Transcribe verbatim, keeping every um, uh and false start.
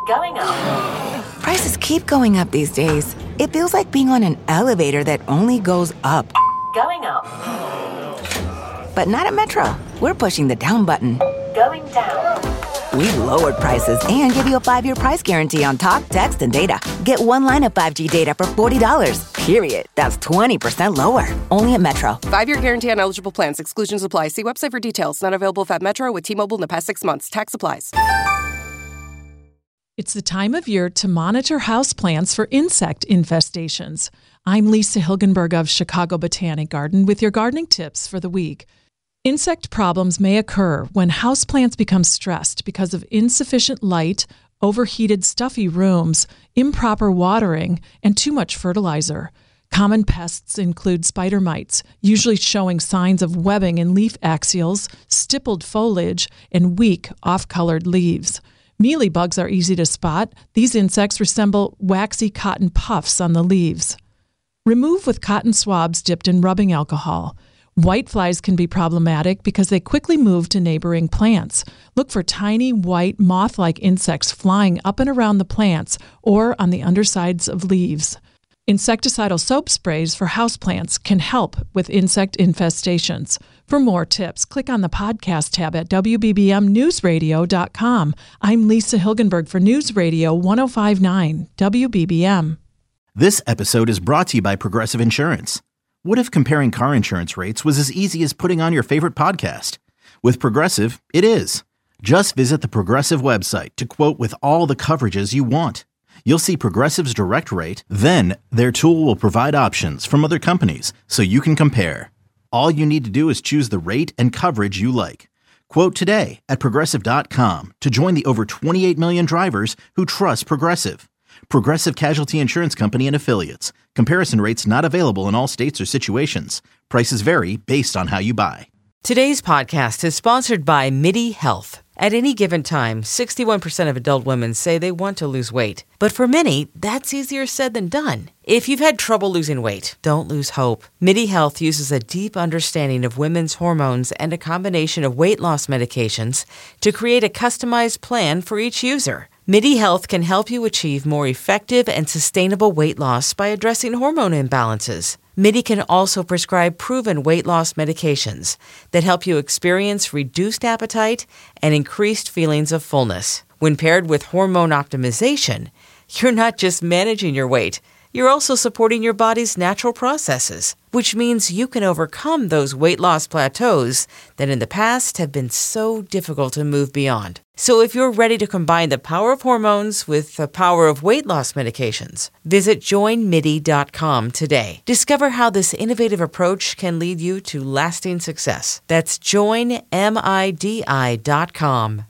Going up. Prices keep going up these days. It feels like being on an elevator that only goes up. Going up. But not at Metro. We're pushing the down button. Going down. We've lowered prices and give you a five-year price guarantee on talk, text, and data. Get one line of five G data for forty dollars. Period. That's twenty percent lower. Only at Metro. Five-year guarantee on eligible plans. Exclusions apply. See website for details. Not available at Metro with T-Mobile in the past six months. Tax applies. It's the time of year to monitor houseplants for insect infestations. I'm Lisa Hilgenberg of Chicago Botanic Garden with your gardening tips for the week. Insect problems may occur when houseplants become stressed because of insufficient light, overheated stuffy rooms, improper watering, and too much fertilizer. Common pests include spider mites, usually showing signs of webbing in leaf axials, stippled foliage, and weak, off-colored leaves. Mealybugs are easy to spot. These insects resemble waxy cotton puffs on the leaves. Remove with cotton swabs dipped in rubbing alcohol. Whiteflies can be problematic because they quickly move to neighboring plants. Look for tiny, white, moth-like insects flying up and around the plants or on the undersides of leaves. Insecticidal soap sprays for houseplants can help with insect infestations. For more tips, click on the podcast tab at W B B M news radio dot com. I'm Lisa Hilgenberg for News Radio one oh five point nine W B B M. This episode is brought to you by Progressive Insurance. What if comparing car insurance rates was as easy as putting on your favorite podcast? With Progressive, it is. Just visit the Progressive website to quote with all the coverages you want. You'll see Progressive's direct rate, then their tool will provide options from other companies so you can compare. All you need to do is choose the rate and coverage you like. Quote today at Progressive dot com to join the over twenty-eight million drivers who trust Progressive. Progressive Casualty Insurance Company and Affiliates. Comparison rates not available in all states or situations. Prices vary based on how you buy. Today's podcast is sponsored by MIDI Health. At any given time, sixty-one percent of adult women say they want to lose weight. But for many, that's easier said than done. If you've had trouble losing weight, don't lose hope. MIDI Health uses a deep understanding of women's hormones and a combination of weight loss medications to create a customized plan for each user. MIDI Health can help you achieve more effective and sustainable weight loss by addressing hormone imbalances. MIDI can also prescribe proven weight loss medications that help you experience reduced appetite and increased feelings of fullness. When paired with hormone optimization, you're not just managing your weight, you're also supporting your body's natural processes, which means you can overcome those weight loss plateaus that in the past have been so difficult to move beyond. So if you're ready to combine the power of hormones with the power of weight loss medications, visit join midi dot com today. Discover how this innovative approach can lead you to lasting success. That's join midi dot com.